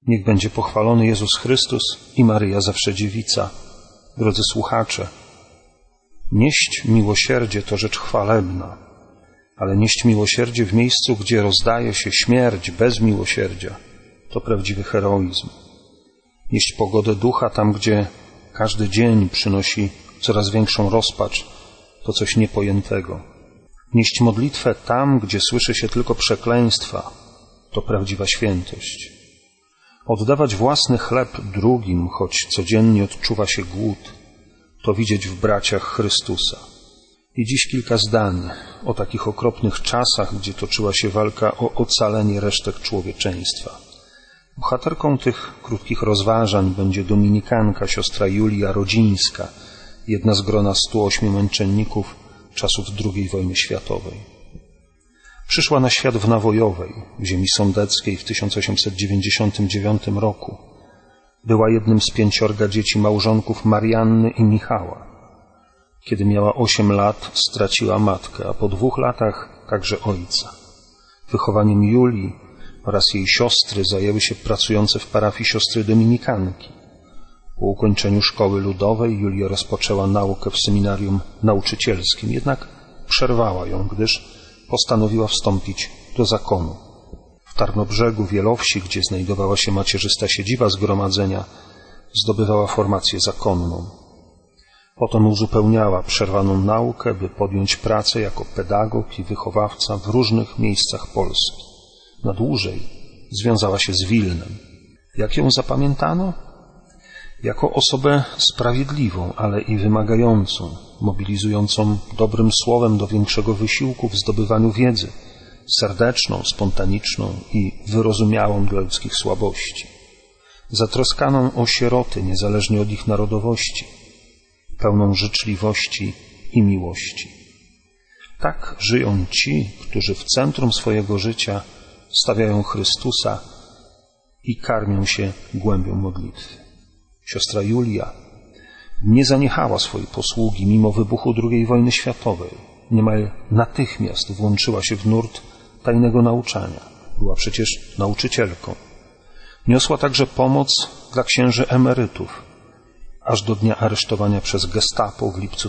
Niech będzie pochwalony Jezus Chrystus i Maryja Zawsze Dziewica. Drodzy słuchacze, nieść miłosierdzie to rzecz chwalebna, ale nieść miłosierdzie w miejscu, gdzie rozdaje się śmierć bez miłosierdzia, to prawdziwy heroizm. Nieść pogodę ducha tam, gdzie każdy dzień przynosi coraz większą rozpacz, to coś niepojętego. Nieść modlitwę tam, gdzie słyszy się tylko przekleństwa, to prawdziwa świętość. Oddawać własny chleb drugim, choć codziennie odczuwa się głód, to widzieć w braciach Chrystusa. I dziś kilka zdań o takich okropnych czasach, gdzie toczyła się walka o ocalenie resztek człowieczeństwa. Bohaterką tych krótkich rozważań będzie dominikanka, siostra Julia Rodzińska, jedna z grona 108 męczenników czasów II wojny światowej. Przyszła na świat w Nawojowej, w ziemi sądeckiej w 1899 roku. Była jednym z 5 dzieci małżonków Marianny i Michała. Kiedy miała 8 lat, straciła matkę, a po 2 latach także ojca. Wychowaniem Julii oraz jej siostry zajęły się pracujące w parafii siostry dominikanki. Po ukończeniu szkoły ludowej Julia rozpoczęła naukę w seminarium nauczycielskim, jednak przerwała ją, gdyż postanowiła wstąpić do zakonu. W Tarnobrzegu, Wielowsi, gdzie znajdowała się macierzysta siedziba zgromadzenia, zdobywała formację zakonną. Potem uzupełniała przerwaną naukę, by podjąć pracę jako pedagog i wychowawca w różnych miejscach Polski. Na dłużej związała się z Wilnem. Jak ją zapamiętano? Jako osobę sprawiedliwą, ale i wymagającą, mobilizującą dobrym słowem do większego wysiłku w zdobywaniu wiedzy, serdeczną, spontaniczną i wyrozumiałą dla ludzkich słabości, zatroskaną o sieroty niezależnie od ich narodowości, pełną życzliwości i miłości. Tak żyją ci, którzy w centrum swojego życia stawiają Chrystusa i karmią się głębią modlitwy. Siostra Julia nie zaniechała swojej posługi mimo wybuchu II wojny światowej. Niemal natychmiast włączyła się w nurt tajnego nauczania. Była przecież nauczycielką. Niosła także pomoc dla księży emerytów, aż do dnia aresztowania przez Gestapo w lipcu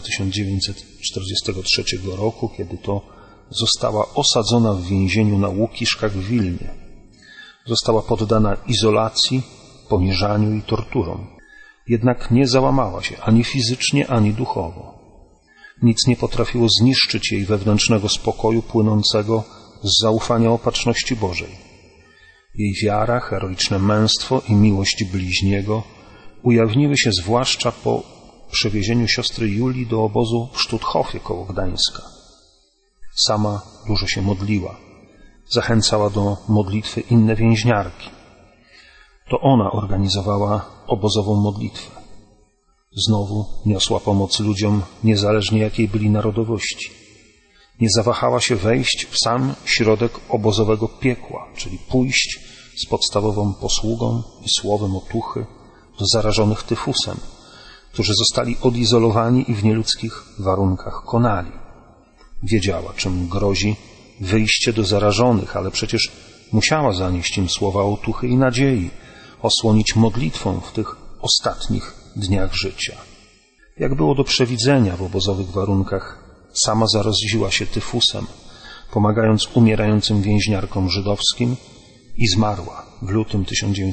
1943 roku, kiedy to została osadzona w więzieniu na Łukiszkach w Wilnie. Została poddana izolacji, poniżaniu i torturom. Jednak nie załamała się ani fizycznie, ani duchowo. Nic nie potrafiło zniszczyć jej wewnętrznego spokoju płynącego z zaufania opatrzności Bożej. Jej wiara, heroiczne męstwo i miłość bliźniego ujawniły się zwłaszcza po przewiezieniu siostry Julii do obozu w Sztuthofie koło Gdańska. Sama dużo się modliła. Zachęcała do modlitwy inne więźniarki. To ona organizowała obozową modlitwę. Znowu niosła pomoc ludziom, niezależnie jakiej byli narodowości. Nie zawahała się wejść w sam środek obozowego piekła, czyli pójść z podstawową posługą i słowem otuchy do zarażonych tyfusem, którzy zostali odizolowani i w nieludzkich warunkach konali. Wiedziała, czym grozi wyjście do zarażonych, ale przecież musiała zanieść im słowa otuchy i nadziei, osłonić modlitwą w tych ostatnich dniach życia. Jak było do przewidzenia w obozowych warunkach, sama zaraziła się tyfusem, pomagając umierającym więźniarkom żydowskim i zmarła w lutym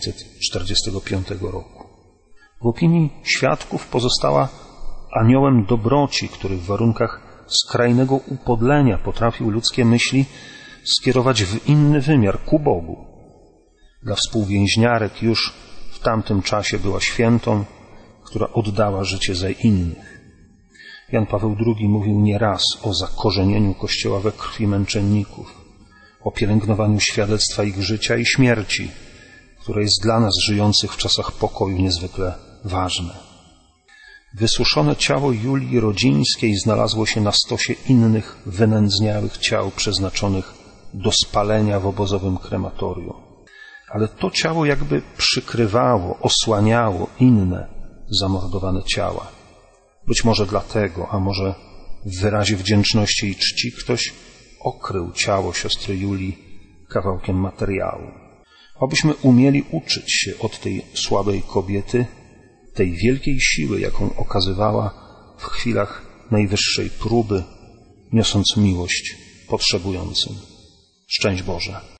1945 roku. W opinii świadków pozostała aniołem dobroci, który w warunkach skrajnego upodlenia potrafił ludzkie myśli skierować w inny wymiar, ku Bogu. Dla współwięźniarek już w tamtym czasie była świętą, która oddała życie za innych. Jan Paweł II mówił nieraz o zakorzenieniu Kościoła we krwi męczenników, o pielęgnowaniu świadectwa ich życia i śmierci, które jest dla nas żyjących w czasach pokoju niezwykle ważne. Wysuszone ciało Julii Rodzińskiej znalazło się na stosie innych wynędzniałych ciał przeznaczonych do spalenia w obozowym krematorium. Ale to ciało jakby przykrywało, osłaniało inne zamordowane ciała. Być może dlatego, a może w wyrazie wdzięczności i czci ktoś okrył ciało siostry Julii kawałkiem materiału. Obyśmy umieli uczyć się od tej słabej kobiety, tej wielkiej siły, jaką okazywała w chwilach najwyższej próby, niosąc miłość potrzebującym. Szczęść Boże.